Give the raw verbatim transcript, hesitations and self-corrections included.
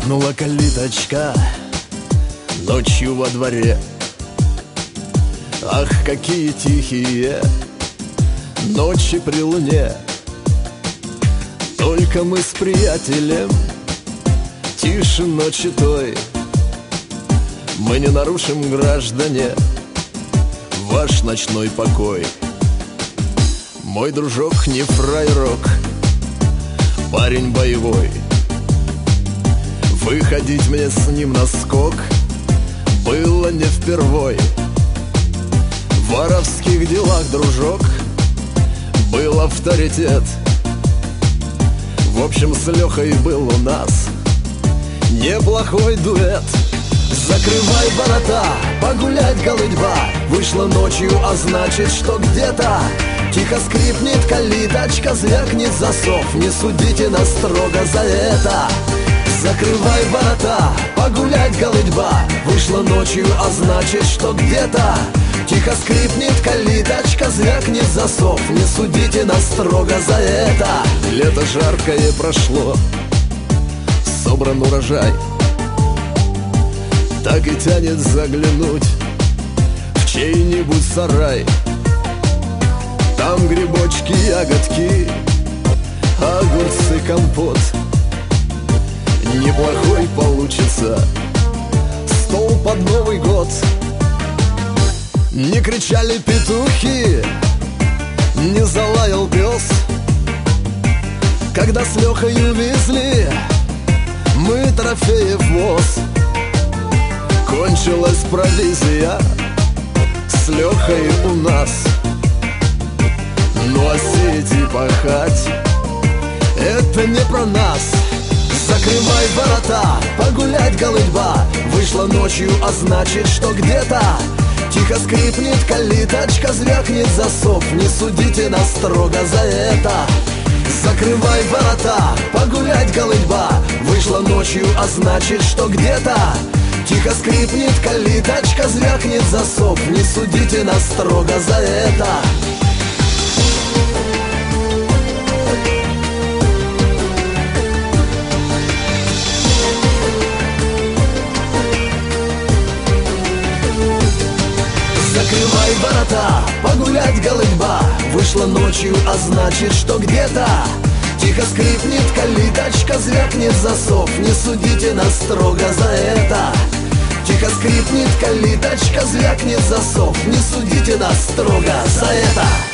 Звякнула калиточка ночью во дворе. Ах, какие тихие ночи при луне. Только мы с приятелем тише ночи той. Мы не нарушим, граждане, ваш ночной покой. Мой дружок не фраерок, парень боевой. Выходить мне с ним на скок было не впервой. В воровских делах, дружок, был авторитет. В общем, с Лехой был у нас неплохой дуэт. Закрывай ворота, погулять голытьба. Вышла ночью, а значит, что где-то тихо скрипнет калиточка, звякнет засов. Не судите нас строго за это. Закрывай ворота, погулять голытьба. Вышла ночью, а значит, что где-то тихо скрипнет калиточка, звякнет засов. Не судите нас строго за это. Лето жаркое прошло, собран урожай. Так и тянет заглянуть в чей-нибудь сарай. Там грибочки, ягодки, огурцы, компот. Неплохой получится стол под Новый год. Не кричали петухи, не залаял пес, когда с Лехой увезли мы трофеи в воз. Кончилась провизия с Лехой у нас. Ну а сеять и пахать — это не про нас. Закрывай ворота, погулять голытьба. Вышла ночью, а значит, что где-то тихо скрипнет калиточка, звякнет засов. Не судите нас строго за это. Закрывай ворота, погулять голытьба. Вышла ночью, а значит, что где-то тихо скрипнет калиточка, звякнет засов. Не судите нас строго за это. Закрывай ворота, погулять голытьба. Вышла ночью, а значит, что где-то тихо скрипнет калиточка, звякнет засов. Не судите нас строго за это. Тихо скрипнет калиточка, звякнет засов. Не судите нас строго за это.